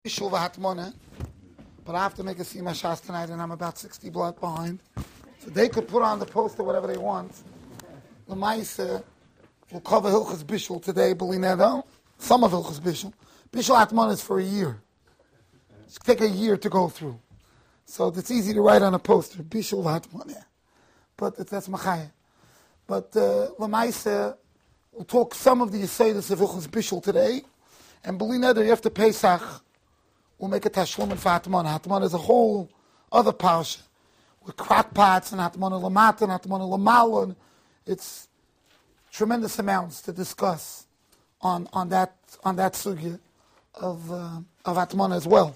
Bishul v'hatmona, but I have to make a Sima Shas tonight, and I'm about 60 blood behind. So they could put on the poster whatever they want. L'maisa will cover Hilchas Bishul today, Belinedo. Some of Hilchas Bishul. Bishul Hatmona is for a year. It's take a year to go through. So it's easy to write on a poster, Bishul v'hatmona. But that's Machaya. But L'maisa will talk some of the Yesodus of Hilchas Bishul today. And Belinedo, you have to Pesach. We'll make a tashlumin for Hatmona. Hatmona is a whole other parsha with crackpots and Hatmona lamata and Hatmona lamala. It's tremendous amounts to discuss on that sugya of Hatmona as well.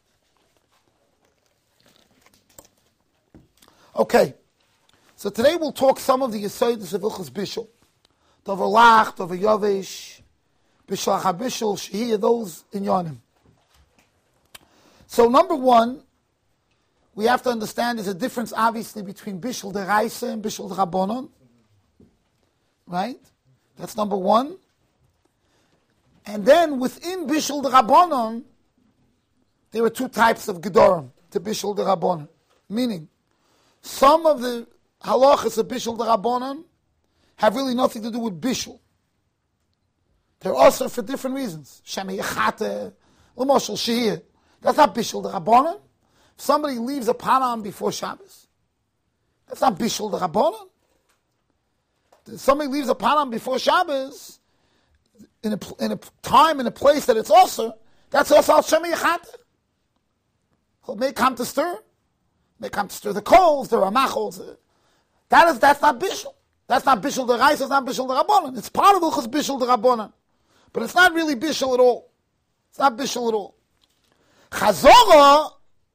Okay, so today we'll talk some of the Yesodus of Hilchas Bishul. Dover Lach, Dover Yovesh, Bishul HaBishul, Shehiyah, those in Yonim. So number one, we have to understand there's a difference obviously between Bishul Deraisa and Bishul Rabbanon. Right? That's number one. And then within Bishul Rabbanon, there are two types of Gedorim to Bishul Rabbanon. Meaning, some of the halachas of Bishul Rabbanon have really nothing to do with Bishul. They're also for different reasons. Shemi Yechate, L'moshel Shehiyah. That's not Bishul Rabbanon. If somebody leaves a panan before Shabbos, that's not Bishul Rabbanon. If somebody leaves a panan before Shabbos, in a time, in a place that it's also, that's also Al Shemi Yechate. He may come to stir. May come to stir the coals, the ramachos. That's not Bishul. That's not Bishul Deraisa, it's not Bishul Rabbanon. It's part of Hilchos Bishul Rabbanon. But it's not really Bishul at all. It's not Bishul at all. Chazorah,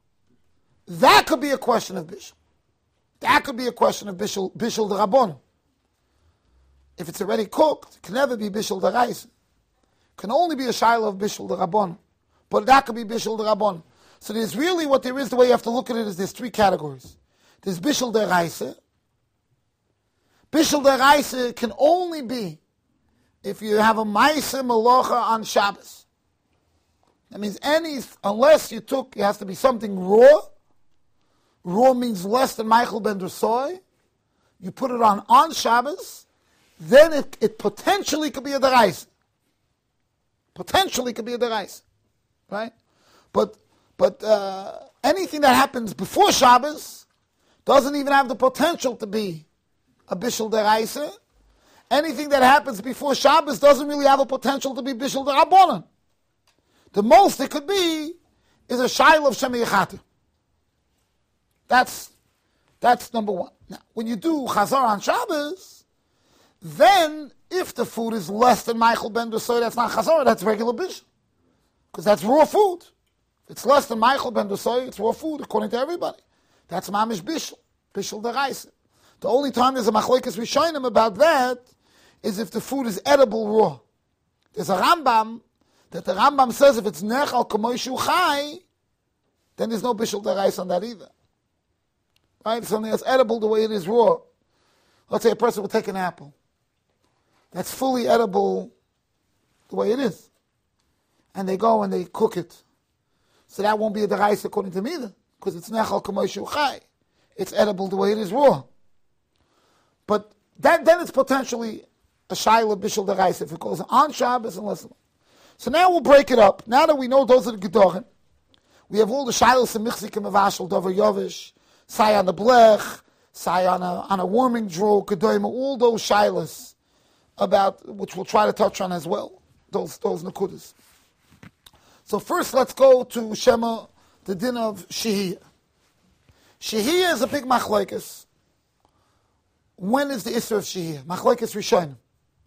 that could be a question of Bishul. That could be a question of Bishul Rabbanon. If it's already cooked, it can never be Bishul Deraisa. It can only be a Shiloh of Bishul Rabbanon. But that could be Bishul Rabbanon. So there's really what there is, the way you have to look at it is there's three categories. There's Bishul Deraisa. Bishul Deraisa can only be if you have a Maisa Malocha on Shabbos. That means unless you has to be something raw. Raw means less than Michael ben Drosoi. You put it on Shabbos, then it potentially could be a Deraisa. Potentially could be a Deraisa. Right? But anything that happens before Shabbos doesn't even have the potential to be a Bishul Deraisa. Anything that happens before Shabbos doesn't really have a potential to be Bishul Rabbanon. The most it could be is a Shiloh of Shemi Yechate. That's number one. Now, when you do Chazar on Shabbos, then if the food is less than Michael ben Drosoi, that's not Chazar, that's regular Bishul. Because that's raw food. If it's less than Michael ben Drosoi, it's raw food according to everybody. That's Mamish Bishul, Bishul Deraisa. The only time there's a Machlokes Rishonim about that is if the food is edible raw. There's a Rambam that the Rambam says if it's nechal kamoishu chai, then there's no Bishul Deraisa on that either. Right? It's something that's edible the way it is raw. Let's say a person will take an apple. That's fully edible the way it is. And they go and they cook it. So that won't be a Deraisa according to me either, because it's nechal kamoishu chai. It's edible the way it is raw. But then it's potentially a Shiloh Bishul Deraisa if it goes on Shabbos and less. So now we'll break it up. Now that we know those are the Gedorim, we have all the Shilohs and Michzikim of Ashel, Dover Yovesh, Sai on the Blech, Sai on a warming drawer, Gedorim, all those Shilohs about, which we'll try to touch on as well, those Nakudas. So first let's go to Shema, the din of Shehiyah. Shehiyah is a big machlokes. When is the Isser of Shehiyah? Machlokes Rishonim.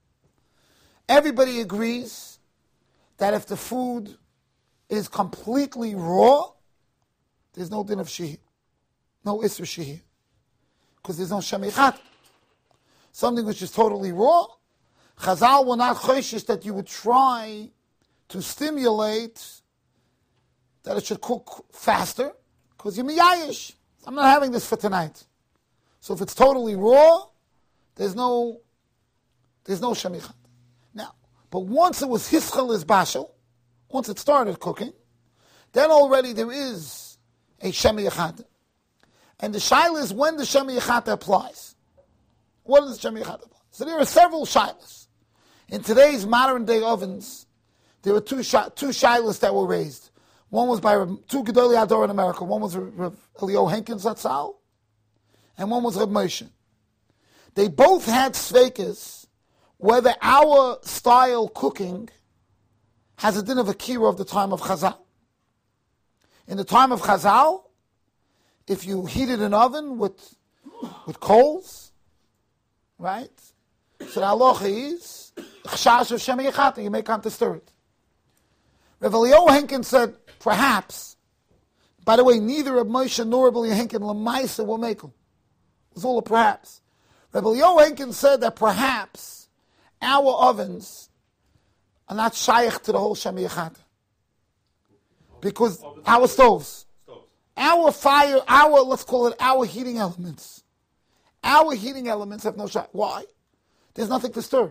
Everybody agrees that if the food is completely raw, there's no din of Shehiyah. No Isser Shehiyah. Because there's no Shemi Yechate. Something which is totally raw, Chazal were not choishish that you would try to stimulate that it should cook faster, because you're miyayish. I'm not having this for tonight. So if it's totally raw, there's no Shemi Yechate. Now, but once it was hischal is bashel, once it started cooking, then already there is a Shemi Yechata. And the shaila is when the Shemi Yechata applies. What does the Shemi Yechata apply? So there are several shailas. In today's modern day ovens, there were two shailas that were raised. One was by two Gedolei Hador in America. One was Rav Eliyahu Henkins Zatzal, and one was Rav Moshe. They both had sveikas whether our style cooking has a din of akira of the time of Chazal. In the time of Chazal, if you heated an oven with coals, right? So the halacha is chashash of Shemi Yechata, you may come to stir it. Rav Eliyahu Henkin said, perhaps. By the way, neither Rav Moshe nor Rav Eliyahu Henkin lemaisa will make them. It was all a perhaps. Rav Eliyahu Henkin said that perhaps our ovens are not shaykh to the whole Shemi Yechata. Because our stoves, our fire, let's call it our heating elements. Our heating elements have no shaykh. Why? There's nothing to stir.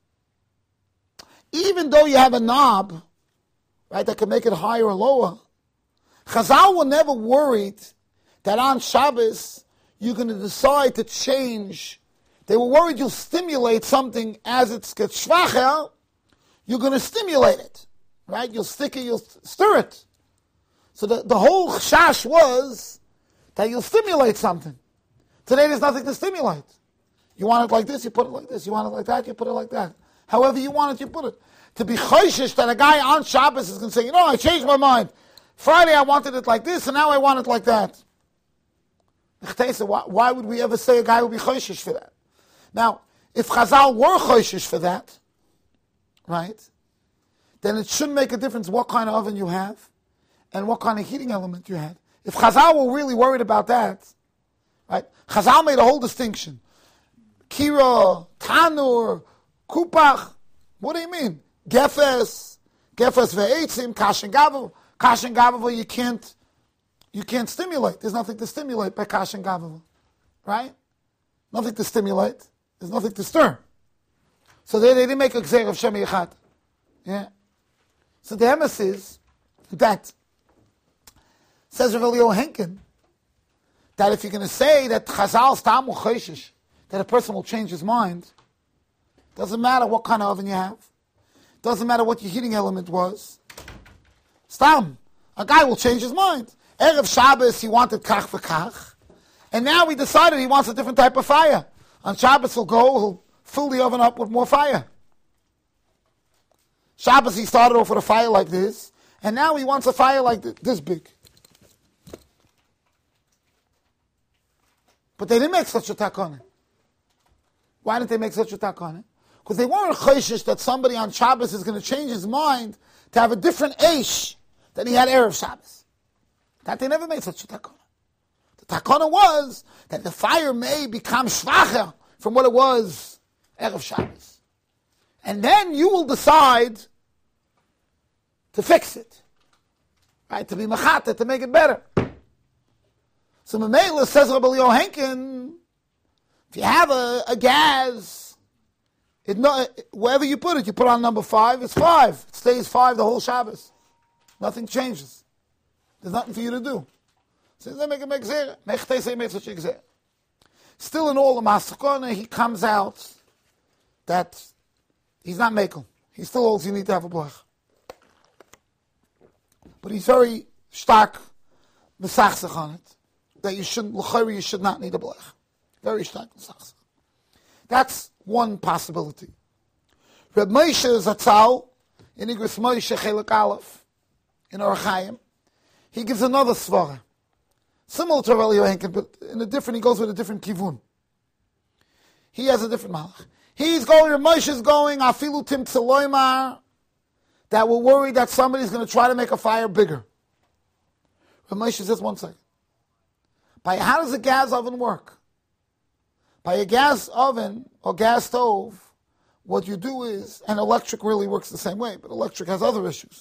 Even though you have a knob, right, that can make it higher or lower, Chazal were never worried that on Shabbos you're going to decide to change. They were worried you'll stimulate something as it gets schwacher, you're going to stimulate it, right? You'll stick it, you'll stir it. So the whole chash was that you'll stimulate something. Today there's nothing to stimulate. You want it like this, you put it like this. You want it like that, you put it like that. However you want it, you put it. To be choishish that a guy on Shabbos is going to say, I changed my mind. Friday I wanted it like this, and now I want it like that. Why would we ever say a guy would be choishish for that? Now, if Chazal were choishish for that, right, then it shouldn't make a difference what kind of oven you have and what kind of heating element you had. If Chazal were really worried about that, right, Chazal made a whole distinction. Kira, Tanur, Kupach, what do you mean? Gefes ve'etzim, kashen gavav, you can't stimulate. There's nothing to stimulate by kashen gavav, right? Nothing to stimulate. There's nothing to stir. So they didn't make a gzeir of Shemi Yechata. Yeah. So the emes is that, says Rav Eliyahu Henkin, that if you're going to say that Chazal stam u'choishish, that a person will change his mind, doesn't matter what kind of oven you have, doesn't matter what your heating element was. Stam, a guy will change his mind. Erev Shabbos, he wanted kach v'kach, and now he decided he wants a different type of fire. On Shabbos he'll fill the oven up with more fire. Shabbos he started off with a fire like this, and now he wants a fire like this big. But they didn't make such a takana. Why didn't they make such a takana? Because they weren't choishish that somebody on Shabbos is going to change his mind to have a different eish than he had Erev Shabbos. That they never made such a takana. The takana was that the fire may become schwacher from what it was Erev Shabbos. And then you will decide to fix it. Right? To be machata, to make it better. So Mamela says Rabbi Eliyahu Henkin, if you have a gas, wherever you put it on number 5, it's 5. It stays 5 the whole Shabbos. Nothing changes. There's nothing for you to do. So they make a gzeira. Still in all the Masakona, he comes out that he's not makel. He still holds you need to have a blech. But he's very stark mesachsach on it. That you should not need a blech. Very stark mesachsach. That's one possibility. Reb Moshe Zatzal, in Igros Moshe Chelek Aleph, in Orach Chaim, he gives another svara. Similar to Rav Eliyahu Henkin, but he goes with a different kivun. He has a different malach. Reb Moshe is going, afilu tim tzeloimar, that we're worried that somebody's going to try to make a fire bigger. Reb Moshe says, one second. How does a gas oven work? By a gas oven or gas stove, what you do is, and electric really works the same way, but electric has other issues.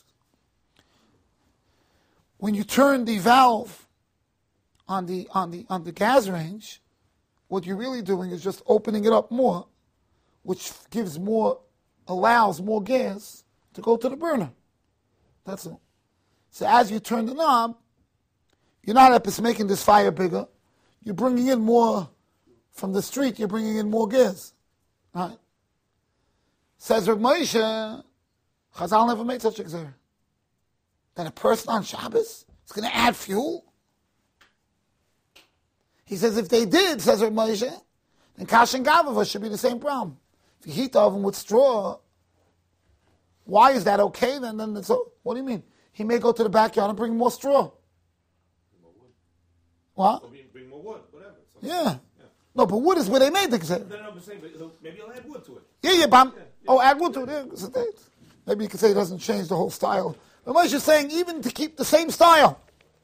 When you turn the valve on the gas range, what you're really doing is just opening it up more, which allows more gas to go to the burner. That's all. So as you turn the knob, you're not just making this fire bigger. You're bringing in more from the street. You're bringing in more gas. Right? Says Reb Moshe, Chazal never made such a gzera. That a person on Shabbos is going to add fuel. He says if they did, says Reb Moshe, then Kash and Gavava should be the same problem. If you heat the oven with straw, why is that okay? Then it's, what do you mean? He may go to the backyard and bring more straw. More wood. What? Or bring more wood, whatever. Yeah. No, but wood is where they made the gzera. No, I'm saying, but maybe you'll add wood to it. Yeah, but add wood to it. Yeah. Maybe you could say it doesn't change the whole style. But Moshe is saying even to keep the same style.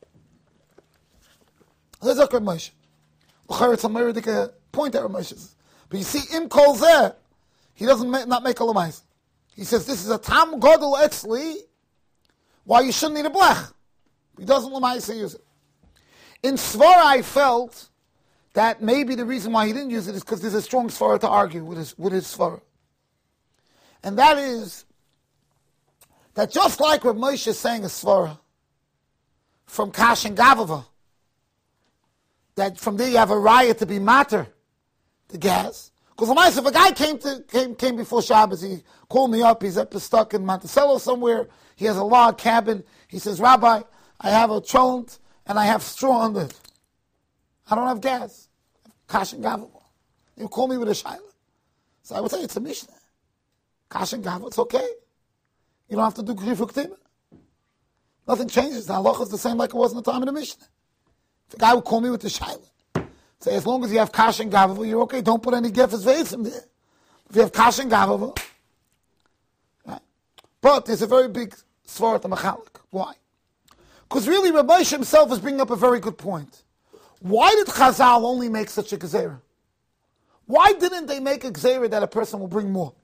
That's a good Moshe. It's a meridic point that Moshe says. But you see, Im Kol Zeh, he doesn't not make a lamais. He says this is a tam godel etzli. Why you shouldn't need a blech? He doesn't lamais use it. In Svara, I felt that maybe the reason why he didn't use it is because there's a strong Svara to argue with his Svara. And that is that just like Reb Moshe is saying a Svara from Kash and Gavava, that from there you have a riot to be matter, the gas. Because if a guy came before Shabbos, he called me up, he's stuck in Monticello somewhere, he has a log cabin, he says, Rabbi, I have a tront and I have straw under it. I don't have gas. Kash and Gavava. You call me with a shayla. So I would say it's a Mishnah. Kash and Gavava, it's okay. You don't have to do Grifuk Timah. Nothing changes. The halacha is the same like it was in the time of the Mishnah. The guy would call me with the shayla. Say, as long as you have Kash and Gavava, you're okay. Don't put any Gefes Veitzim there. If you have Kash and Gavava, right? But there's a very big Svar at the Machalik. Why? Because really, Reb Moshe himself is bringing up a very good point. Why did Chazal only make such a Gezerah? Why didn't they make a Gezerah that a person will bring more?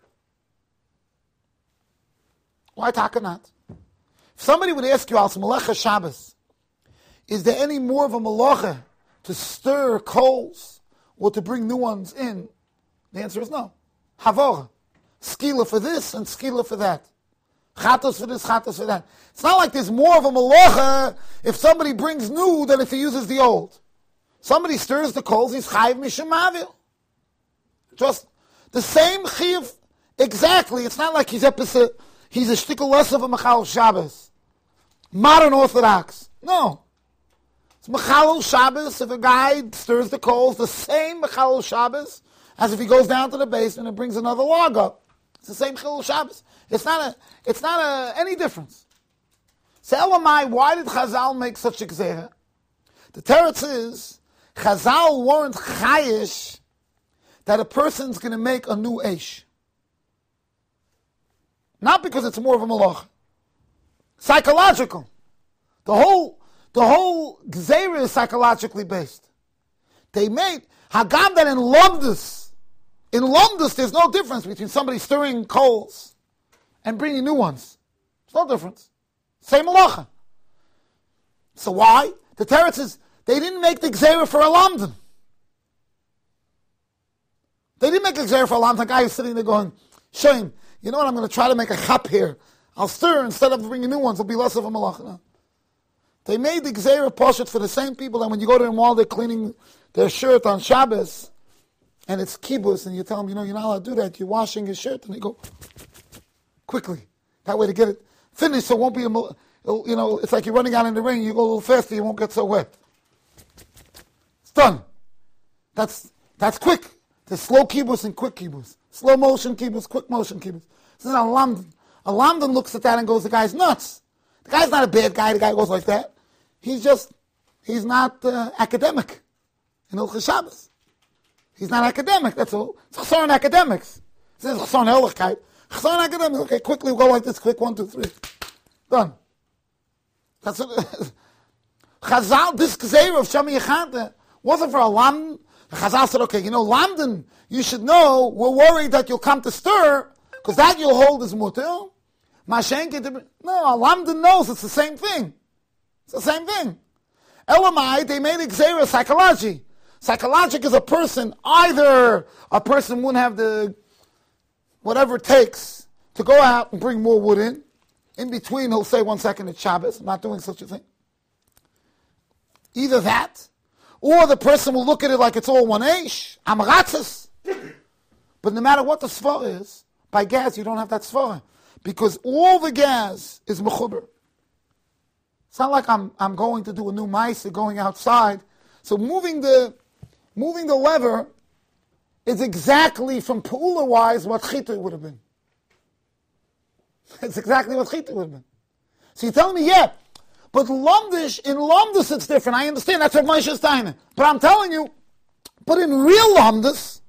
Why taka not? If somebody would ask you, Al Melecha Shabbos, is there any more of a Melecha to stir coals or to bring new ones in? The answer is no. Havor. Skila for this and skila for that. Chatos for this, chatos for that. It's not like there's more of a Melecha if somebody brings new than if he uses the old. Somebody stirs the coals, he's chayiv mishum mavil. Just the same chiv, exactly. It's not like he's a shtickle less of a Machal Shabbos. Modern Orthodox. No. It's Machal Shabbos if a guy stirs the coals, the same Machal Shabbos as if he goes down to the basement and brings another log up. It's the same Chilul Shabbos. It's not any difference. So Elamai, why did Chazal make such a Gzera? The teretz is, Chazal weren't chayish that a person's going to make a new eish. Not because it's more of a malach. Psychological. The whole Gzeira is psychologically based. They made, Hagam that in Lomdus there's no difference between somebody stirring coals and bringing new ones. There's no difference. Same malacha. So why? The teretz is, they didn't make the Gzeira for a Lamdan. They didn't make a Gzeira for a Lamdan. A guy who's sitting there going, shame, you know what, I'm going to try to make a chap here. I'll stir instead of bringing new ones. It'll be less of a malacha. No. They made the Gzeira Poshet for the same people, and when you go to them while they're cleaning their shirt on Shabbos, and it's kibbutz, and you tell them, you're not allowed to do that. You're washing your shirt, and they go quickly. That way to get it finished, so it won't be it's like you're running out in the rain. You go a little faster, you won't get so wet. It's done. That's quick. There's slow kibbutz and quick kibbutz. Slow motion kibbutz, quick motion kibbutz. This is a lamdan. A lamdan looks at that and goes, the guy's nuts. The guy's not a bad guy. The guy goes like that. He's not academic in Hilchos Shabbos. He's not academic, that's all. It's Chasar in academics. It says Chasar in Ehrlichkeit. Chasar in academics, okay, quickly, we'll go like this, quick, 1, 2, 3. Done. That's what Chazal, this Gzeira of Shami Yechanta, wasn't for a Lamdan. Chazal said, okay, Lamdan, you should know, we're worried that you'll come to stir, because that you'll hold as mutil. No, a Lamdan knows it's the same thing. It's the same thing. Elamai, they made a Gzeira psychology. Psychologic is a person, either a person wouldn't have the whatever it takes to go out and bring more wood in, In between, he'll say 1 second it's Shabbos. I'm not doing such a thing. Either that, or the person will look at it like it's all one Eish. Amaratzis. But no matter what the svara is, by gas you don't have that svara. Because all the gas is mechuber. It's not like I'm going to do a new ma'aser going outside. So moving the lever is exactly from Pa'ula wise what Chita would have been. It's exactly what Chita would have been. So you're telling me, yeah, but in Lomdus it's different. I understand, that's what Moshe is saying. But I'm telling you, but in real Lomdus,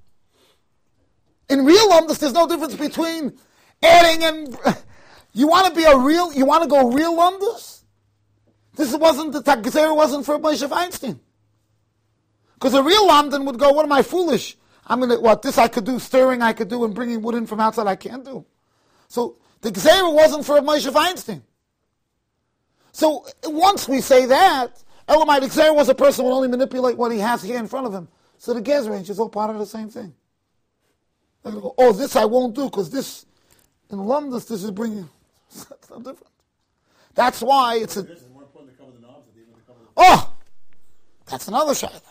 there's no difference between adding and... You want to go real Lomdus? The Gzeira wasn't for Moshe Feinstein. Because a real Lomdan would go, what am I foolish? This I could do, stirring I could do, and bringing wood in from outside I can't do. So the Gzeira wasn't for Moshe Feinstein. So once we say that, Elamite Gzeira was a person who will only manipulate what he has here in front of him. So the Gez range is all part of the same thing. They're going to go, this I won't do, because this, in Lomdus, this is bringing... That's not different. That's why it's a... It's more important to cover the knobs than even to cover the... Oh! That's another shayla.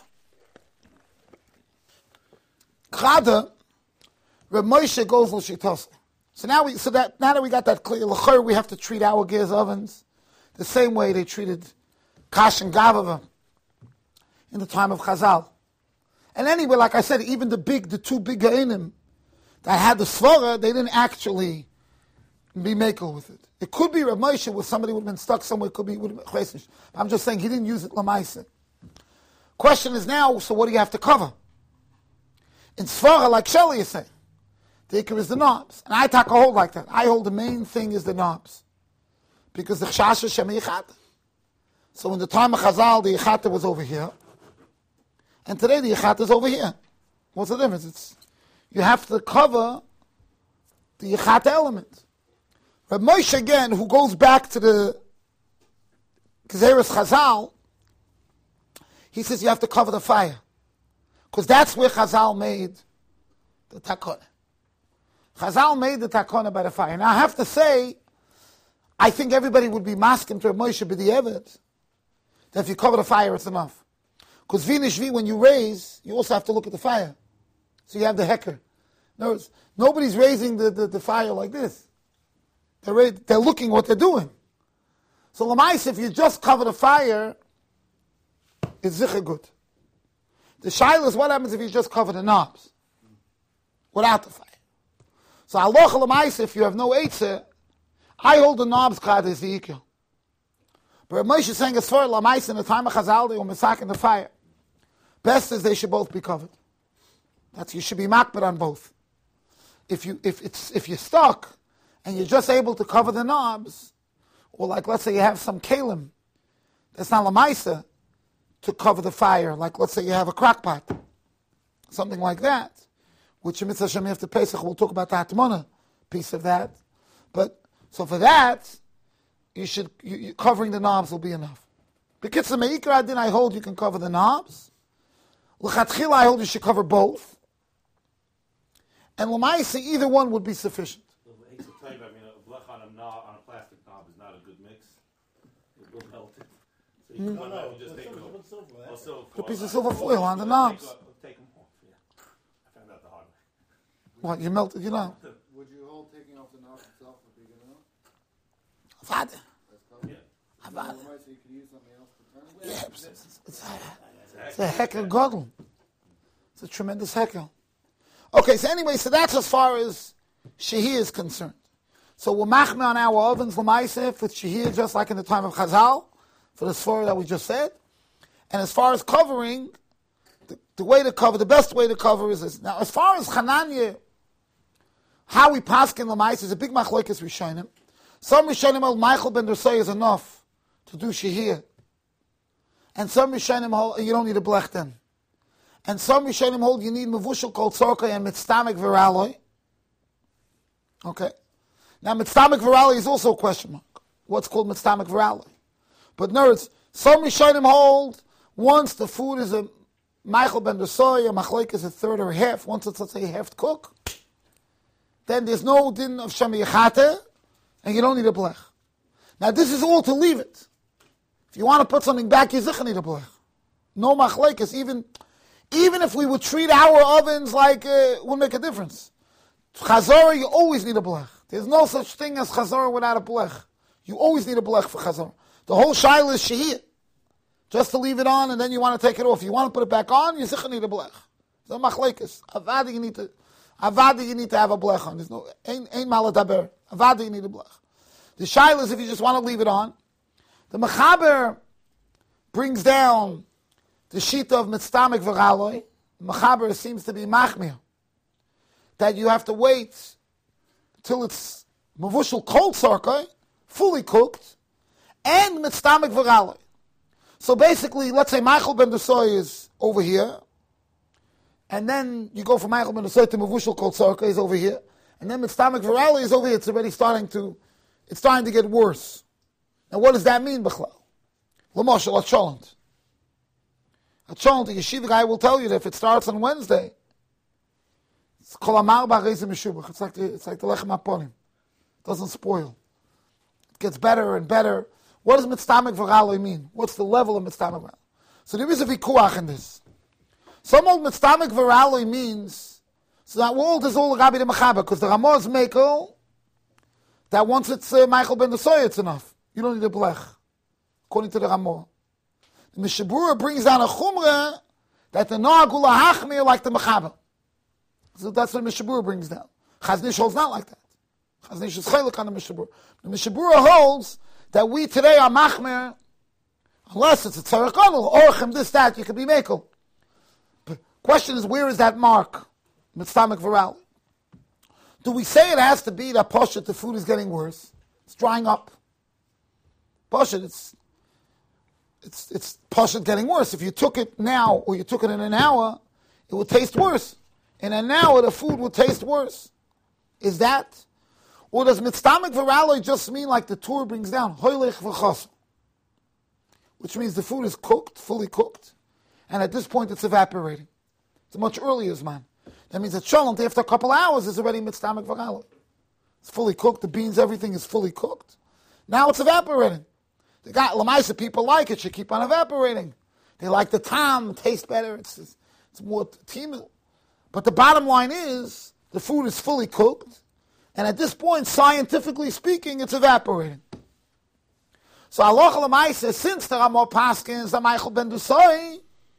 Chada, Reb Moshe goes l'shitasa. So now that we got that clear, l'chor, we have to treat our gears ovens the same way they treated Kash and Gavava in the time of Chazal. And anyway, like I said, even the two big Ge'inim that had the svara, they didn't actually be makel with it. It could be Reb Moshe, where somebody would have been stuck somewhere, it could be Chesish. I'm just saying he didn't use it l'maisa. Question is now, so what do you have to cover? In svara, like Shelley is saying, the ikar is the knobs. And I take a hold like that. I hold the main thing is the knobs. Because the chashash is shem yichata. So in the time of Chazal, the yichata was over here. And today the yichata is over here. What's the difference? You have to cover the yichata element. Reb Moshe again, who goes back to the Gezeres Chazal, he says you have to cover the fire. Because that's where Chazal made the takona. Chazal made the takona by the fire. Now I have to say, I think everybody would be masking to Reb Moshe b'di'evet that if you cover the fire, it's enough. Because Vinishvi, when you raise, you also have to look at the fire. So you have the hecker. In other words, nobody's raising the fire like this. They're looking what they're doing. So Lamais, if you just cover the fire, it's zicher good. The shaila is what happens if you just cover the knobs without the fire. So halacha Lamais, if you have no eitzah, I hold the knobs chad is the ikil. But Moshe is saying as far Lamais in the time of Chazal, they were masak in the fire. Best is they should both be covered. You should be makbid on both. If you're stuck and you're just able to cover the knobs, or like let's say you have some kalim, that's not lamaisa to cover the fire. Like let's say you have a crock pot, something like that, which Mitzvah Hashem after Pesach we'll talk about the Hatmona piece of that. But so for that, you covering the knobs will be enough. Because the Meikra Adin I hold you can cover the knobs. L'chatchila I hold you should cover both. And L'maisa either one would be sufficient. It's a type, a blech on a plastic knob is not a good mix. It will melt it. So you can just take Put a piece of silver foil on the knobs. Take them off, yeah. I found out the hard way. What, you melted, you know? Would you hold taking off the knob itself would be good enough? Avada. Yeah. Avada. Otherwise you could use something else to turn it. Yeah, it's a hecker godel. It's a tremendous hecker. Okay, so anyway, so that's as far as Shehir is concerned. So we're machme on our ovens, l'maisef, with Shehir, just like in the time of Chazal, for the svara that we just said. And as far as covering, the way to cover, the best way to cover is this. Now, as far as Chananya, how we paskin l'maisef is a big machlokes Rishonim. Some Rishonim hold Michael ben Dersay is enough to do Shehir. And some Rishonim hold, you don't need a blech then. And some Rishonim hold you need mevushal kol tzorka and mitztamik viraloi. Okay. Now mitztamik viraloi is also a question mark. What's called mitztamik viraloi? But nerds, some Rishonim hold once the food is a Michael ben Desoy, a machloik is a third or a half. Once it's let's say half cook, then there's no din of shem yechate, and you don't need a blech. Now this is all to leave it. If you want to put something back, you zicha need a blech. No machlekes. Even if we would treat our ovens like it would make a difference. Chazorah, you always need a blech. There's no such thing as chazorah without a blech. You always need a blech for chazorah. The whole shaila is shehiyah. Just to leave it on and then you want to take it off. You want to put it back on, you zicha need a blech. No machlekes. Avada you need to have a blech on. There's no ain't maladaber. Avada you need a blech. The shaila is if you just want to leave it on. The mechaber brings down the shita of mitztamik v'raloi. The mechaber seems to be machmir. That you have to wait till it's mavushal cold sarkai, fully cooked, and mitztamik v'raloi. So basically, let's say Michael ben Desoy is over here, and then you go from Michael ben Desoy to mavushal cold sarkai is over here, and then mitztamik v'raloi is over here. It's already starting to get worse. Now what does that mean, B'chlal? L'moshel, a cholent. A cholent, the yeshiva guy will tell you that if it starts on Wednesday, it's kol amar ba'reizim meshubach. It's like the lechem aponim. It doesn't spoil. It gets better and better. What does mitztamik v'raloi mean? What's the level of mitztamik v'raloi? So there is a vikuach in this. Some old mitztamik v'raloi means, so that world is all Rabbi the Mechaber, because the Ramah is Mekel, that once it's Michael ben Desoy, it's enough. You don't need a blech, according to the Ramah. The Mishabura brings down a chumrah that the Noagula Hachmir like the Mechaber. So that's what the Mishabura brings down. Chaznish holds not like that. Chaznish is chaylik on the Mishabura. The Mishabura holds that we today are machmir, unless it's a tzarech gadol, orchem, this, that, you can be mekel. The question is, where is that mark? Mitztamik v'raloi. Do we say it has to be that poshet, the food is getting worse? It's drying up. Poshet, it's poshet getting worse. If you took it now, or you took it in an hour, it would taste worse. In an hour, the food would taste worse. Is that? Or does mitztamik v'raloi just mean like the Torah brings down, hoylech v'chos, which means the food is cooked, fully cooked, and at this point it's evaporating. It's a much earlier zman. That means that cholent, after a couple hours, is already mitztamik v'raloi. It's fully cooked, the beans, everything is fully cooked. Now it's evaporating. The guy, Lamaisa, people like it, should keep on evaporating. They like the tam, taste better, it's more timil. But the bottom line is, the food is fully cooked, and at this point, scientifically speaking, it's evaporating. So halacha l'maisa, since there are more paskins than Michael ben Desoy,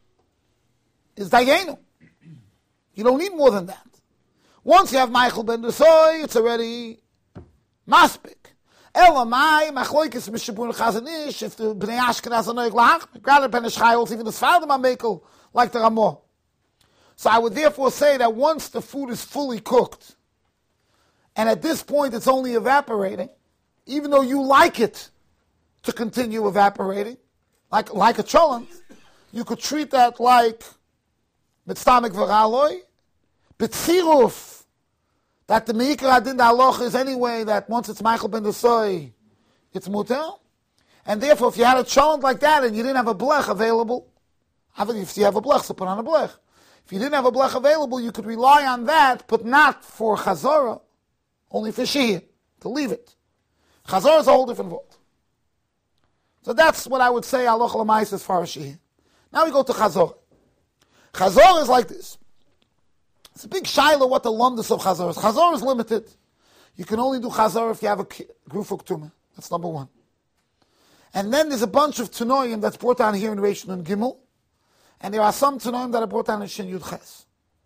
is dayenu. You don't need more than that. Once you have Michael ben Desoy, it's already maspik. Elamai, machloikis mishabun chazanish, if the bnei Ashkenaz are noig lahach, rather ben Eschayos, even the Sfardim are mekel, like the Ramah. So I would therefore say that once the food is fully cooked, and at this point it's only evaporating, even though you like it to continue evaporating, like a cholent, you could treat that like mitztamik v'raloi, b'tziruf, that the meikar adin halacha is anyway that once it's Michael ben Desoy, it's muter, and therefore if you had a cholent like that and you didn't have a blech available, if you have a blech, so put on a blech. If you didn't have a blech available, you could rely on that, but not for chazorah, only for shehiyah, to leave it. Chazorah is a whole different world. So that's what I would say halacha l'maisa as far as shehiyah. Now we go to chazorah. Chazorah is like this. It's a big shaila what the lumdus of chazorah is. Chazorah is limited. You can only do chazorah if you have a gruf uktuma. That's number one. And then there's a bunch of tunoyim that's brought down here in Reish Nun Gimel. And there are some Tanoim that are brought down in Shin Yud Ches.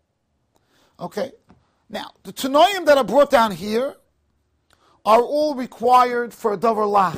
Okay? Now, the Tanoim that are brought down here are all required for a Dover Lach.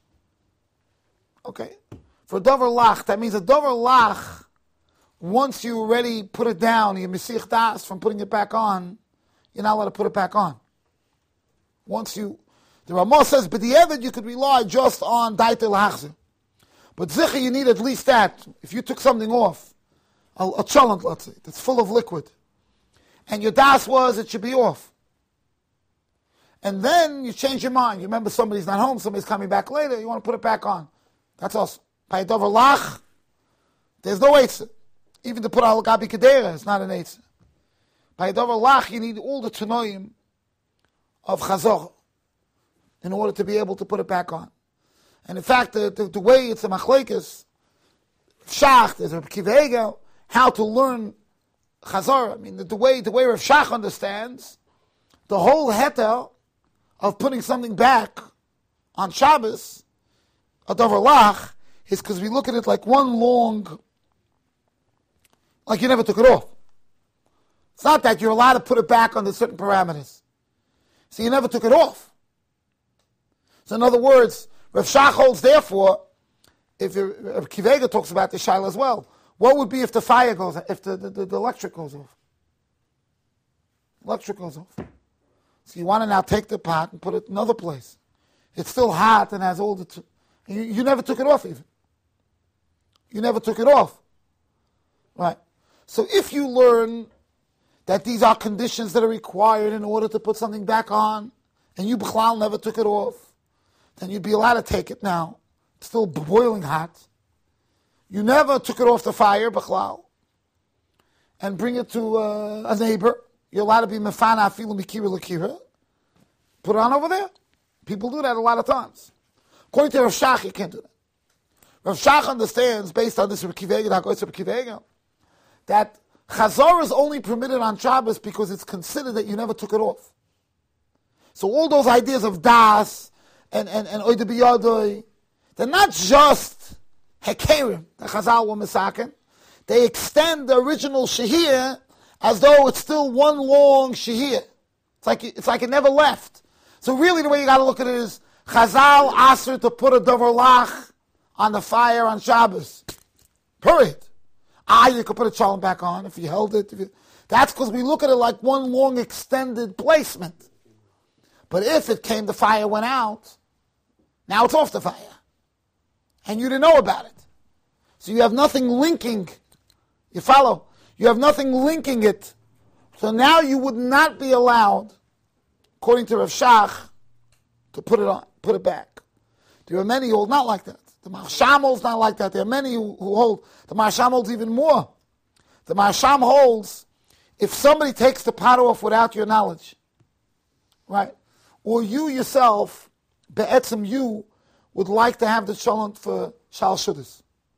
Okay? For a Dover Lach, that means a Dover Lach, once you already put it down, you Mesich Das from putting it back on, you're not allowed to put it back on. Once you, the Ramah says, but the Eved you could rely just on Daite L'Achzer. But Zicha, you need at least that. If you took something off, a cholent, let's say, that's full of liquid, and your das was, it should be off. And then you change your mind. You remember somebody's not home, somebody's coming back later, you want to put it back on. That's also. By Dover Lach, there's no Eitzah. Even to put al Gabi Kedera, it's not an Eitzah. By Dover Lach, you need all the Tanoim of Chazor in order to be able to put it back on. And in fact, the way it's a machlekes, Shach, there's Reb Akiva Eiger, how to learn Chazorah. I mean, the way Rav Shach understands, the whole heter of putting something back on Shabbos, a davar lach, is because we look at it like one long, like you never took it off. It's not that you're allowed to put it back under certain parameters. So you never took it off. So in other words, Rav Shach holds, therefore, if Rav Akiva Eiger talks about the shaila as well, what would be if the fire goes, if the electric goes off? Electric goes off. So you want to now take the pot and put it in another place. It's still hot and has all the... You never took it off even. You never took it off. Right. So if you learn that these are conditions that are required in order to put something back on, and you b'chlal never took it off, then you'd be allowed to take it now. It's still boiling hot. You never took it off the fire, b'chlal, and bring it to a neighbor. You're allowed to be mefana afilu mikira l'kira. Put it on over there. People do that a lot of times. According to Rav Shach, you can't do that. Rav Shach understands, based on this Reb Akiva Eiger, that Chazor is only permitted on Shabbos because it's considered that you never took it off. So all those ideas of das and oide biyadoi, they're not just hekerim, the Chazal were misaken. They extend the original shehir as though it's still one long shehir. It's like it never left. So really the way you got to look at it is Chazal asked to put a davar lach on the fire on Shabbos. Period. You could put a cholent back on if you held it. That's because we look at it like one long extended placement. But if the fire went out, now it's off the fire. And you didn't know about it. So you have nothing linking. You follow? You have nothing linking it. So now you would not be allowed, according to Rav Shach, to put it back. There are many who hold not like that. The Maharsham holds not like that. There are many who hold. The Maharsham holds even more. The Maharsham holds, if somebody takes the pot off without your knowledge, right, or you yourself, be'etzim you, would like to have the cholent for Shal Shudas.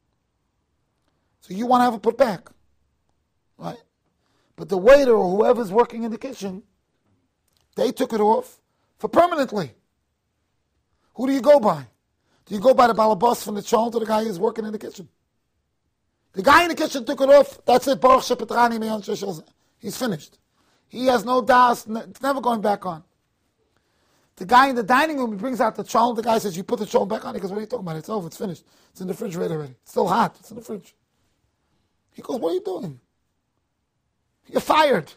So you want to have it put back, right? But the waiter or whoever's working in the kitchen, they took it off for permanently. Who do you go by? Do you go by the balabas from the cholent or the guy who's working in the kitchen? The guy in the kitchen took it off. That's it. Baruch shepetrani me'yon sheshel. He's finished. He has no das. It's never going back on. The guy in the dining room, he brings out the cholent. The guy says, "You put the cholent back on." He goes, "What are you talking about? It's over. It's finished. It's in the refrigerator already. It's still hot. It's in the fridge." He goes, "What are you doing? You're fired.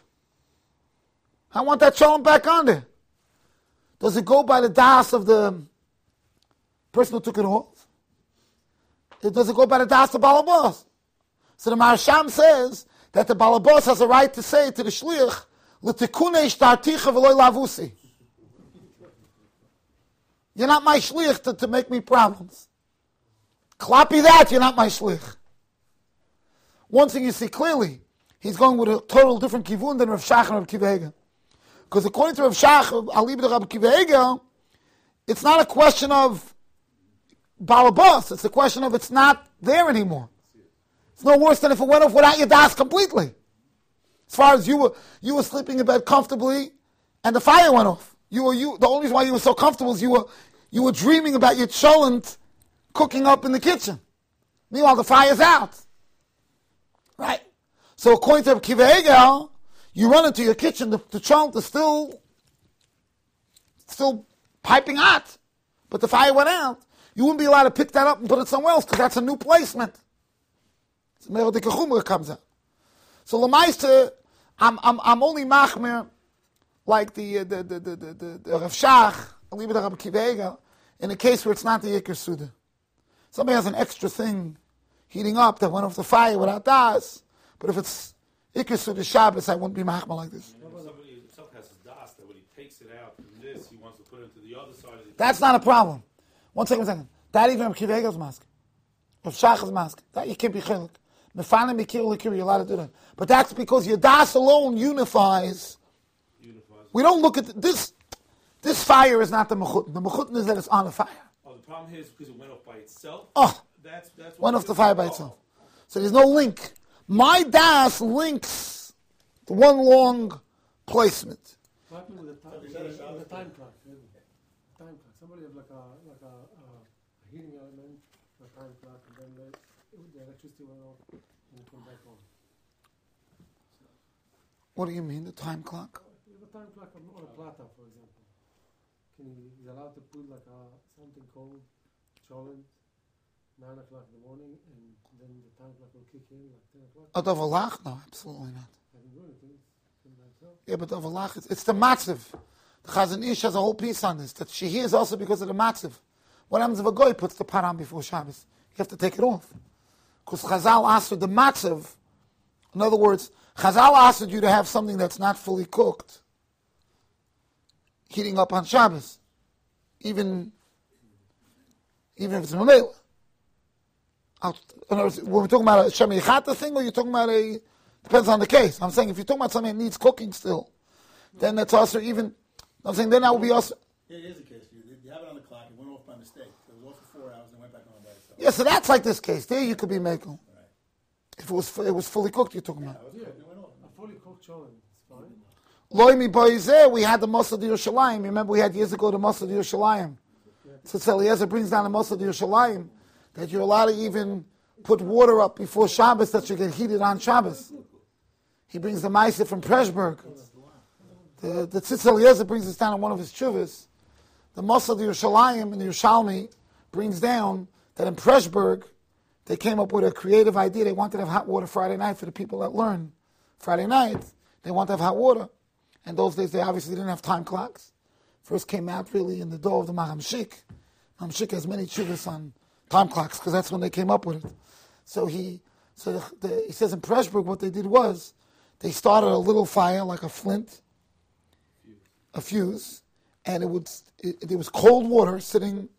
I want that cholent back on there." Does it go by the das of the person who took it off? Does it go by the das of balabas? So the Maharsham says that the balabas has a right to say to the shliach, "L'tikune ishtarticha v'loy lavusi." You're not my shliach to make me problems. Klappy that, you're not my shliach. One thing you see clearly, he's going with a total different kivun than Rav Shach and Rav Akiva Eiger. Because according to Rav Shach, Alibi to Rav Akiva Eiger, it's not a question of balabas, it's a question of it's not there anymore. It's no worse than if it went off without your das completely. As far as you were sleeping in bed comfortably and the fire went off. The only reason why you were so comfortable is you were dreaming about your cholent cooking up in the kitchen. Meanwhile, the fire's out. Right? So according to Akiva Eiger, you run into your kitchen, the cholent is still piping hot, but the fire went out. You wouldn't be allowed to pick that up and put it somewhere else because that's a new placement. So Merodika Chumra comes out. So Lamaisa, I'm only machmer like the Rav Shach, Alibi to Rav Akiva Eiger, in a case where it's not the Yikr Suda. Somebody has an extra thing heating up that went off the fire without das, but if it's Yikr Suda Shabbos, I wouldn't be machmer like this. Somebody has his das that when he takes it out from this, he wants to put it into the other side of the... That's not a problem. One second. That even Rav Akiva Eiger's mask. Rav Shach's mask. That you can't be chilik. Mefanim mikir l'kir, you're allowed to do that. But that's because your das alone unifies. We don't look at this. This fire is not the mechutin. The mechutin is that it's on the fire. Oh, the problem here is because it went off by itself. Oh, That's went off the fire by itself. So there's no link. My das links the one long placement. What happened with the time clock? Time clock. Somebody have like a heating element, a time clock, and then the electricity went off and it came back on. What do you mean, the time clock? You have a time clock on a plata, for example. He's allowed to put like something called cholent, 9 o'clock in the morning, and then the time clock will kick in like 10 o'clock. Out of a lach? No, absolutely not. I didn't do anything. Yeah, but of a lach, it's the matziv. The Chazon Ish has a whole piece on this, that she hears also because of the matziv. What happens if a goy puts the pot on before Shabbos? You have to take it off. Because Chazal asked for the matziv. In other words, Chazal asked you to have something that's not fully cooked, heating up on Shabbos, even if it's mamela. In other words, when we're talking about a Shem Yichata thing, or you're talking about depends on the case. I'm saying if you're talking about something that needs cooking still, then that's also even, I'm saying then that would be also. Yeah, it is the case. You have it on the clock, it went off by mistake. It was off for 4 hours and went back on by itself. Yeah, so that's like this case. There you could be makel. Right. If it was fully cooked, you're talking about. Yeah, a fully cooked cholent, it's fine. Loimi Boizeh, we had the Mossad Yerushalayim. Remember we had years ago the Mossad Yerushalayim. So Eliezer brings down the Mossad Yerushalayim that you're allowed to even put water up before Shabbos that you get heated on Shabbos. He brings the Maaseh from Preshberg. The Tzitz Eliezer brings this down in one of his chuvas. The Mossad Yerushalayim in the Yerushalmi brings down that in Preshberg they came up with a creative idea. They wanted to have hot water Friday night for the people that learn. Friday night, they want to have hot water. And those days they obviously didn't have time clocks. First came out really in the door of the Mahamshik. Mahamshik has many chuvas on time clocks because that's when they came up with it. So he says in Preshberg what they did was they started a little fire like a flint, a fuse, and there was cold water sitting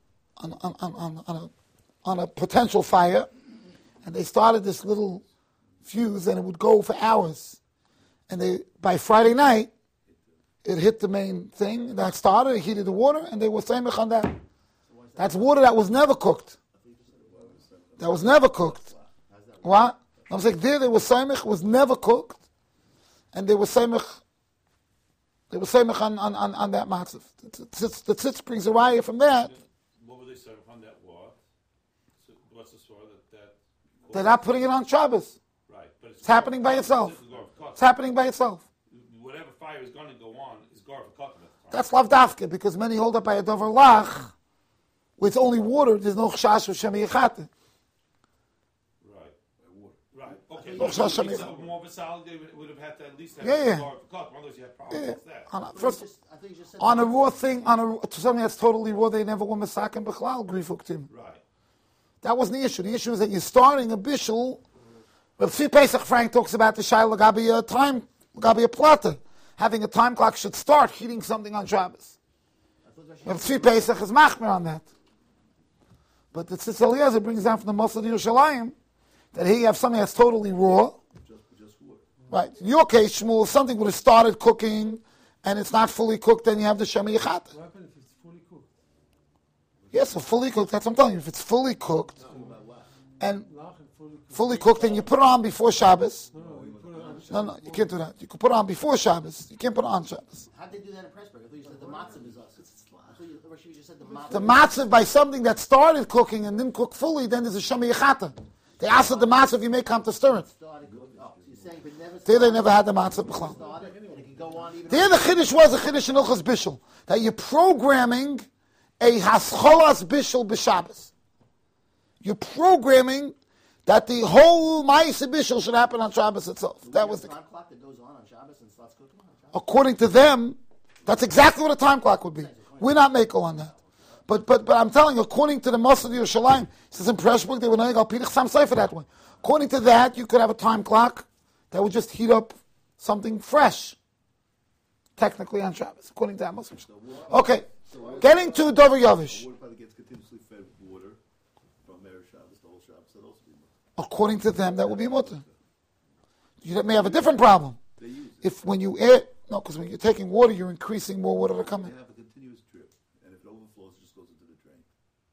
on a potential fire, and they started this little fuse, and it would go for hours. And by Friday night, it hit the main thing that started. It heated the water, and they were samech on that. That's water that was never cooked. That was never cooked. What? I'm saying there was samech, was never cooked, and they were samech. They were samech on that matzav. The tzitz brings a raya from that. What were they samech on that what? So what's the story that? They're not putting it on Shabbos. Right, but It's happening by itself. It's happening by itself. Whatever fire is going to go on is gar v'katan at the time. That's lav dafke, because many hold up by a dover lach, with only water, there's no chashash of shemi yichate. Right. Okay. No chashash shemi So yichate. more of a salad, they would have had to at least have Yeah. gar v'katan. Otherwise, you have problems Yeah. with that. First, I think you just said on a raw thing, to something that's totally raw, they never were masak and bechlal grifuktim. Right. That wasn't the issue. The issue is that you're starting a bishul. But Tzvi Pesach Frank talks about the shayla gabi a time, gabi a plata. Having a time clock should start heating something on Shabbos. But Tzvi Pesach is machmer on that. But the Tzitz Eliezer brings down from the Mossad Yerushalayim that here you have something that's totally raw. Right. In your case, Shmuel, if something would have started cooking and it's not fully cooked, then you have the Shemi Yichata. What happens if it's fully cooked? Yes, so fully cooked, that's what I'm telling you. If it's fully cooked and Lach and fully cooked. fully cooked and you put it on before Shabbos. No, you put it on No, you can't do that. You can put it on before Shabbos. You can't put it on Shabbos. how'd they do that in Pressburg? I thought you said the matzav is us. I thought you just said the matzav. The matzah by something that started cooking and didn't cook fully, then there's a Shemi Yichata. They asked the matzah if you may come to stir it. Started cooking. Oh, so you're saying but never There they never had the matzah b'chlam. started, and it can go on even. There the Chiddush was a Chiddush in Ilchas Bishul, that you're programming a Hascholas Bishul b'Shabbos. You're programming that the whole Ma'aseh Bishul should happen on Shabbos itself. That was the time clock that goes on Shabbos and starts cooking on Shabbos. according to them, that's exactly what a time clock would be. We're not makel on that. But I'm telling you, according to the Mossad Yerushalayim, it says in Preshberg, they were knowing Al Pirich Sam Sefer that way. According to that, you could have a time clock that would just heat up something fresh, technically on Shabbos, according to that Mossad Yerushalayim. Okay, getting to Dover Yavish. Water probably gets continuously fed with water from Erev Shabbos, the whole Shabbos. That also be mutter. According to them, that would be mutter. You may have a different problem. They use it. If when you add, no, because when you're taking water, you're increasing more water to come They in. have a continuous drip, and if it overflows, it just goes into the drain.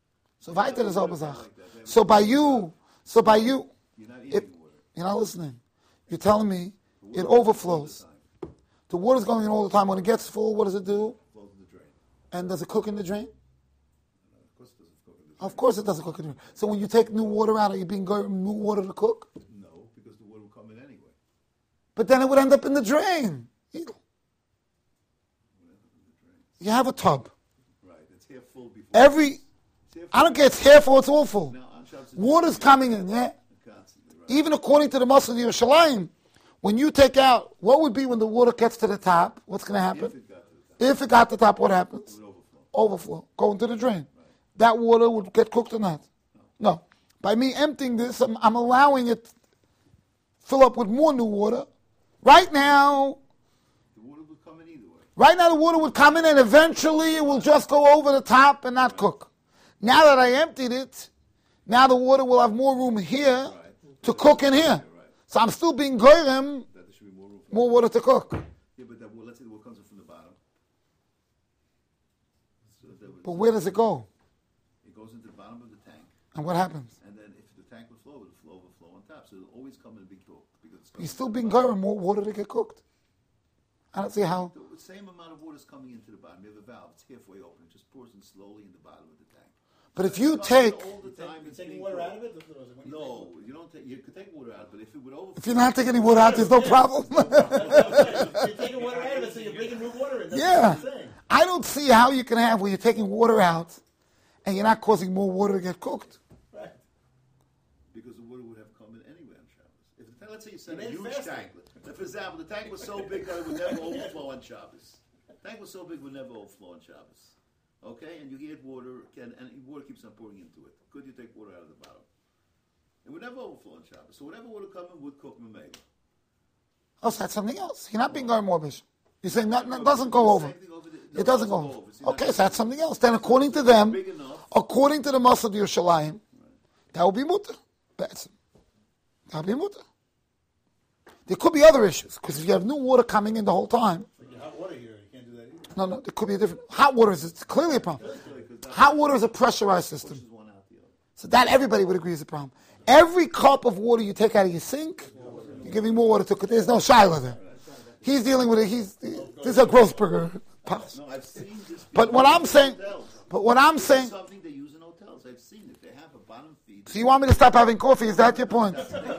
So weiter is selbe Sach. Like that. So by you, You're not eating if, water. you're not listening. You're telling me The it water overflows. all the time. The water's going in all the time. When it gets full, what does it do? Flows in the drain. And does it cook in the drain? Of course it doesn't cook in the drain. Of course it doesn't cook in the drain. So when you take new water out, are you being given new water to cook? No, because the water will come in anyway. But then it would end up in the drain. You have a tub. Right, it's half full before. Every, It's half I don't care, it's half full, it's all full. Now, on Shabbos, it's Water's coming in, yeah? constantly, right? Even according to the Masad Yerushalayim, when you take out, what would be when the water gets to the top? What's going to happen? If it got to the top, If it got to the top, what happens? it would overflow. Overflow, go into the drain. That water would get cooked or not? No. By me emptying this, I'm allowing it fill up with more new water. Right now, The water will come in either way. the water would come in and eventually it will just go over the top and not cook. Now that I emptied it, now the water will have more room here to cook in here. So I'm still being goyrem, That there should be more room for more water to cook. Yeah, but that, let's say the water comes in from the bottom. So But where does it go? it goes into the bottom of the tank, And what happens? and then if the tank would flow, it would overflow on top. So it'll always come in big cooked because it's You're still being goyrem, more water to get cooked. I don't see how. The same amount of water is coming into the bottom. You have a valve; it's halfway open. It just pours in slowly in the bottom of the tank. But if you It's take, all the time, You're it's taking being water out cooked. of it? When you No, you don't take. You could take water out, but if it would overflow, if you're not taking any water out, there's no problem. You're taking water out of it, so you're bringing new water in. That's Yeah. what I'm saying. I don't see how you can have where you're taking water out and you're not causing more water to get cooked. Right. because the water would have come in anyway on Shabbos. If the tank, let's say you sent a It ain't huge faster. tank. For example, the tank was so big that it would never overflow on Shabbos. The tank was so big it would never overflow on Shabbos. Okay, and you get water, and water keeps on pouring into it. Could you take water out of the bottom? It would never overflow on Shabbos. So whatever water come in would cook Mamela. Oh, so that's something else. You're not being goyrem more bishul. You're saying that doesn't go over. Same thing over the- no, It doesn't go over. See, Okay, so that's something else. Then according to them, big enough. according to the Masad Yerushalayim, that would be mutter. That would be mutter. There could be other issues, because if you have new water coming in the whole time, Like your hot water here, you can't do that either. no, there could be a different. Hot water is it's clearly a problem. Hot water is a pressurized system. Pushes one out the other. So that everybody would agree is a problem. Every cup of water you take out of your sink, you're giving more water to cook. There's no Shiloh there. He's dealing with it. This is a Grossberger policy. No, I've seen this. But what I'm saying, It's saying, something they use in hotels. I've seen it. They have a bottom feed. so you want me to stop having coffee? Is that your point?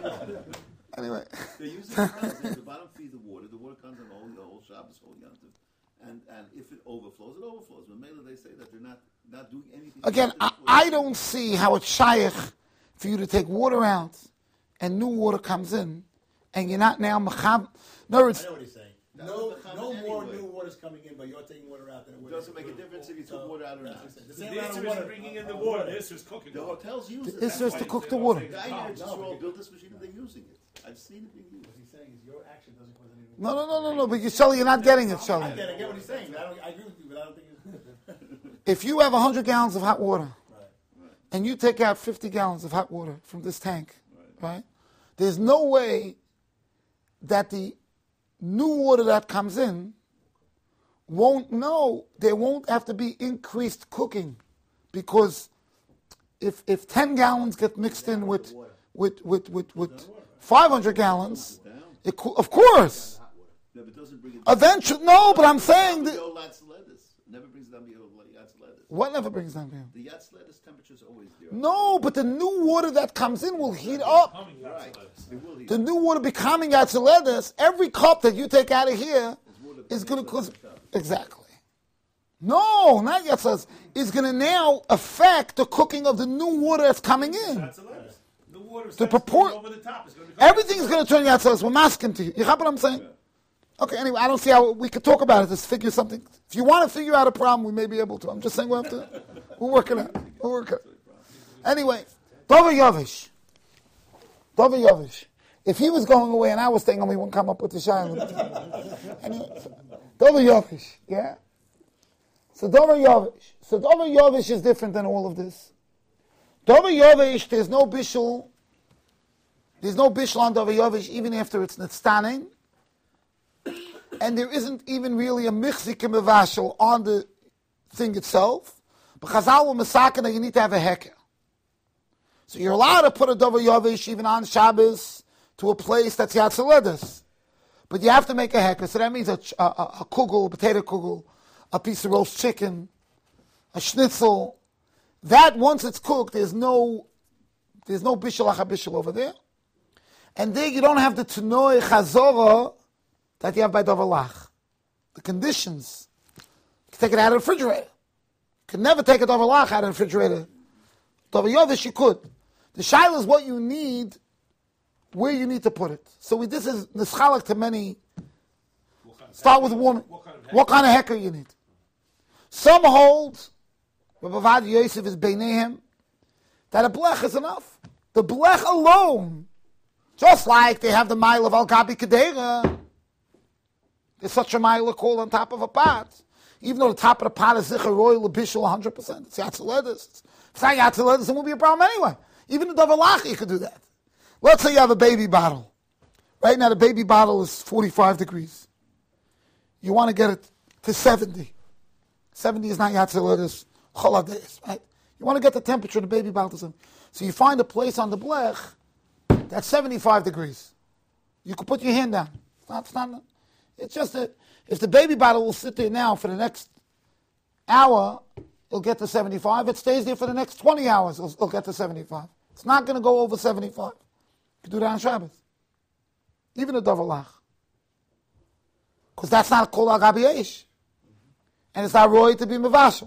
Anyway, They use it in hotels. They have the bottom feed the water. The water comes in the whole Shabbos, whole Yontif. And if it overflows, it overflows. But mainly they say that they're not doing anything. again, I don't see how it's shaykh for you to take water out and new water comes in and you're not now machab. In other I words, know what he's saying. That No, would become no anyway. more new water's coming in, but you're taking water out than it It would. doesn't make a difference if you took water out or not. The The same amount issue of is water. bringing in the water. The issue is cooking. The hotels use it. it's just to cook the water. The guy here in Israel built this machine and they're using it. I've seen it being used. What he's saying is your action doesn't cause any. No. But Shelly, you're not getting it, Shelly. I get what he's saying. But I agree with you, but I don't think it's. If you have 100 gallons of hot water Right. and you take out 50 gallons of hot water from this tank, right? There's no way that the new water that comes in there won't have to be increased cooking, because if 10 gallons get mixed in with 500 gallons, of course, No, but it doesn't bring it eventually, no, but I'm saying that, never brings down the Yatzledis. what never brings down here? The Yatzledis temperature is always there. No, but the new water that comes in will heat up. Right. It will heat. The new water becoming Yatzeledes, every cup that you take out of here is going to cause... Exactly. No, not Yatzeledes. It's going to now affect the cooking of the new water that's coming in. That's a lettuce. The water The starts purport... over the top. It's gonna be Everything's going to turn Yatzeledes. We're masking to you. You have what I'm saying? Okay, anyway, I don't see how we could talk about it. Just figure something. If you want to figure out a problem, we may be able to. I'm just saying we'll work it out. We'll work it out. Anyway, Dover Yovish. If he was going away and I was staying home, he wouldn't come up with the shine. Anyway, Dover Yovish, yeah? So Dover Yovish is different than all of this. Dover Yovish, there's no bishul on Dover Yovish even after it's nitztaning. And there isn't even really a michzik mevashel on the thing itself. But Chazal will masakana, you need to have a heker. So you're allowed to put a Dover Yovish even on Shabbos to a place that's Yatzeledes. But you have to make a hecker. So that means a kugel, a potato kugel, a piece of roast chicken, a schnitzel. That once it's cooked, there's no bishul achabishul over there. And there you don't have the tunoi chazorah that you have by Dover Lach. The conditions. You can take it out of the refrigerator. You can never take a Dover Lach out of the refrigerator. Dover Yovish you could. The shaila is what you need, where you need to put it. So this is nischalak to many. Start with a woman. What kind of hecker you need? Some hold, Rabbi Avad Yosef is beinehem, that a blech is enough. The blech alone, just like they have the mile of Al Gabi Kedera, there's such a mile called on top of a pot. Even though the top of the pot is Zichar Royal Bishul 100%. It's Yatzeledes. If it's not Yatzeledes, it won't be a problem anyway. Even the Dover Lach, you could do that. Let's say you have a baby bottle. Right now the baby bottle is 45 degrees. You want to get it to 70. 70 is not Yatzeledes, Cholades, right? You want to get the temperature of the baby bottle to 70. So you find a place on the blech that's 75 degrees. You can put your hand down. It's just that if the baby bottle will sit there now for the next hour, it'll get to 75. It stays there for the next 20 hours, it'll get to 75. It's not going to go over 75. You can do that on Shabbos. Even a Dover Lach. Because that's not called Al Gabi Eish. And it's not roy to be Mevashel.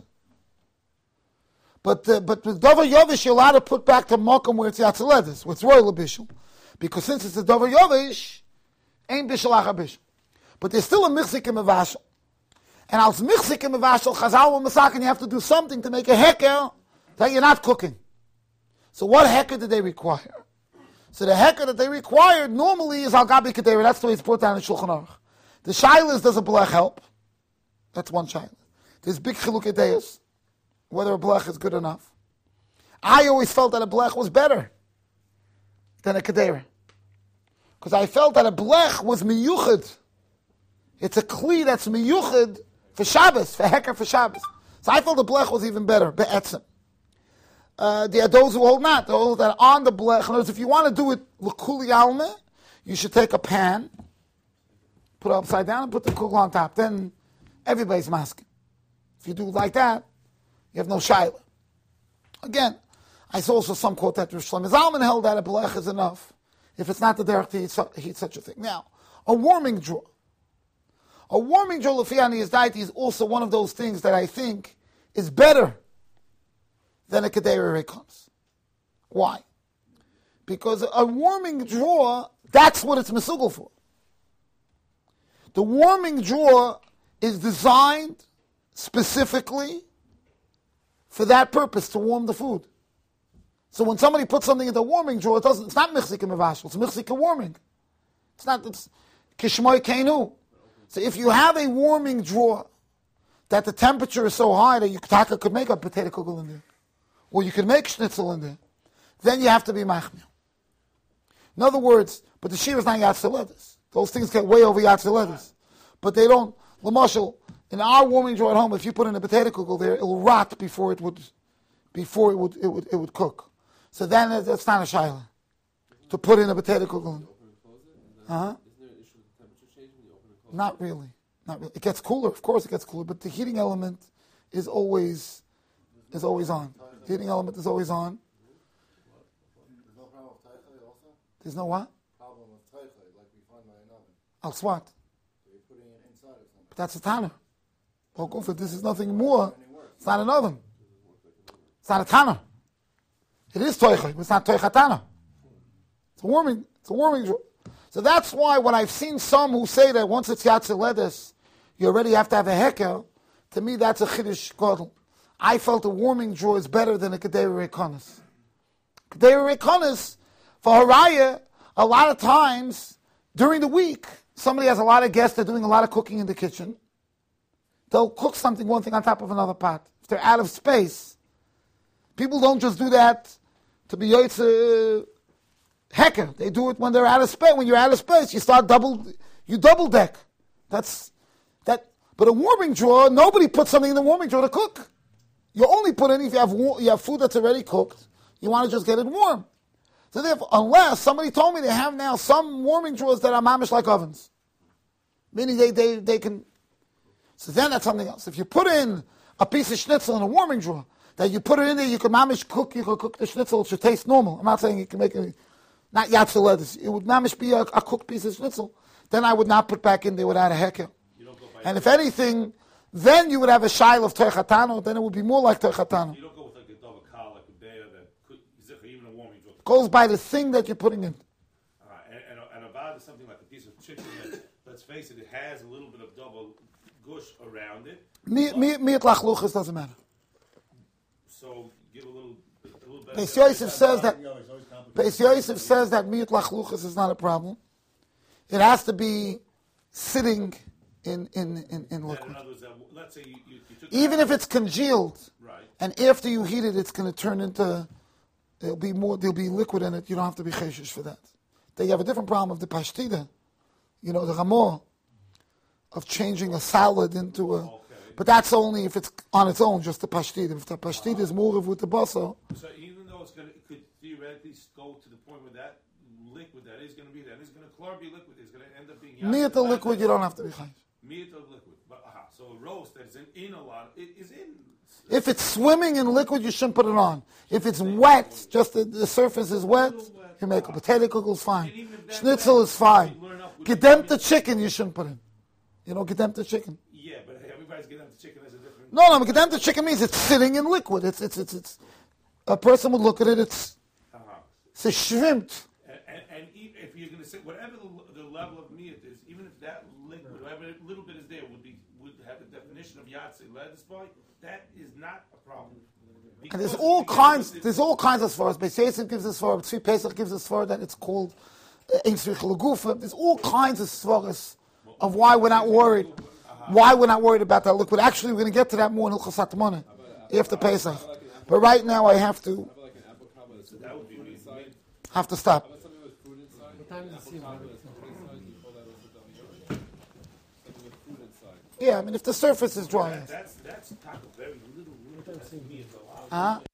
But with Dover Yovish, you're allowed to put back to Mokum where it's Yatzeledes, where it's royal Bishul. Because since it's a Dover Yovish, ain't Bishul Achar Bishul. But there's still a Michzik in Mevashel. And als Michzik in Mevashel, Chazal will Masakin, you have to do something to make a heker that you're not cooking. So what heker did they require? So the heker that they required normally is Al Gabi Kedera. That's the way it's brought down in Shulchan Aruch. The shaila is, does a blech help? That's one shaila. There's big chilukei deis, whether a blech is good enough. I always felt that a blech was better than a kedera. Because I felt that a blech was miyuchid. It's a kli that's miyuchid for Shabbos, for heker for Shabbos. So I felt the blech was even better, be'etzim. There are those who hold not. Those that are on the blech. In other words, if you want to do it l'kuli alme, you should take a pan, put it upside down, and put the kugel on top. Then everybody's masking. If you do it like that, you have no shaila. Again, I saw also some quote that Rosh Shlomo Zalman held that a blech is enough if it's not the derech to heat such a thing. Now, a warming drawer. A warming drawer, Lefiani is daiti, is also one of those things that I think is better than a kedera reikons. Why? Because a warming drawer, that's what it's mesugel for. The warming drawer is designed specifically for that purpose, to warm the food. So when somebody puts something in the warming drawer, it's not michzik and mevashel, it's michzik and warming. It's kishmoy keinu. So if you have a warming drawer that the temperature is so high that you could make a potato kugel in there, or you could make schnitzel in there, then you have to be machmir. In other words, but the shir is not yatzeledes. Those things get way over yatzeledes. But they don't, l'mashal, in our warming drawer at home, if you put in a potato kugel there, it will rot before it would cook. So then it's not a shayla to put in a potato kugel. Not really. It gets cooler, of course it gets cooler, but the heating element is always on. The heating element is always on. There's no problem with taichai also? There's no what? Problem with taichai, like we find by an oven. Al swat. So you're putting it inside of something. But that's a tanner. This is nothing more. It's not an oven. It's not a tanner. It is toichai, but it's not toicha tanner. It's a warming drawer. So that's why when I've seen some who say that once it's yatzeledes, you already have to have a heker, to me that's a chiddush gadol. I felt a warming drawer is better than a kedera reikonis. Kedera reikonis, for haraya, a lot of times during the week, somebody has a lot of guests, they're doing a lot of cooking in the kitchen. They'll cook one thing on top of another pot. If they're out of space, people don't just do that to be yotzeh hecker. They do it when they're out of space. When you're out of space, you double deck. That's that. But a warming drawer, nobody puts something in the warming drawer to cook. You only put in if you have food that's already cooked. You want to just get it warm. So therefore, unless somebody told me they have now some warming drawers that are mamish like ovens, meaning they can. So then that's something else. If you put in a piece of schnitzel in a warming drawer, that you put it in there, you can mamish cook. You can cook the schnitzel; it should taste normal. I'm not saying you can make it not yatzel lettuce. It would mamish be a cooked piece of schnitzel. Then I would not put back in there without a heker. And if anything, then you would have a shail of terchatano. Then it would be more like terchatano. You don't go with like a double cow, like a bear that could, even a warming drawer. Goes by the thing that you're putting in. And about something like a piece of chicken that, let's face it, it has a little bit of double gush around it. Miat lachluchas doesn't matter. So give a little better. Beis Yosef says that. Beis Yosef says that miat lachluchas is not a problem. It has to be sitting in liquid. In other words, let's say you took Even if it's congealed, right. and after you heat it, it's going to turn into. There'll be liquid in it. You don't have to be cheshish for that. Then you have a different problem of the pashtida, the ramor, of changing a salad into a. Okay. But that's only if it's on its own, just the pashtida. If the pashtida is more with the baso. So even though it could theoretically go to the point where that liquid that is going to be there, and it's going to be liquid, is going to end up being. Near the liquid, you don't have to be cheshish. Meat of liquid. But, so a roast that is in a lot, it is in. If it's swimming in liquid, you shouldn't put it on. If it's wet, just the surface is wet, you make a potato cookle is fine. Schnitzel is fine. Gedempte chicken, you shouldn't put in. Gedempte chicken. Yeah, but everybody's gedempte chicken has a different. No, gedempte chicken means it's sitting in liquid. It's. A person would look at it. It's schwimmt. And if you're going to say whatever the level of meat is, even if that liquid, whatever little bit is there, would have the definition of yatzei lettuce by, that is not a problem. And there's all kinds as far as Beis Yosef gives us for, Tzvi Pesach gives us for, that it's called Ein Tzrich L'Gufa. There's all kinds of svaras of why we're not worried. Why we're not worried about that liquid. Actually, we're going to get to that more in Hilchos Hatmona after Pesach. But right now, I have to stop. Yeah, I mean, if the surface is dry. That's very little meat.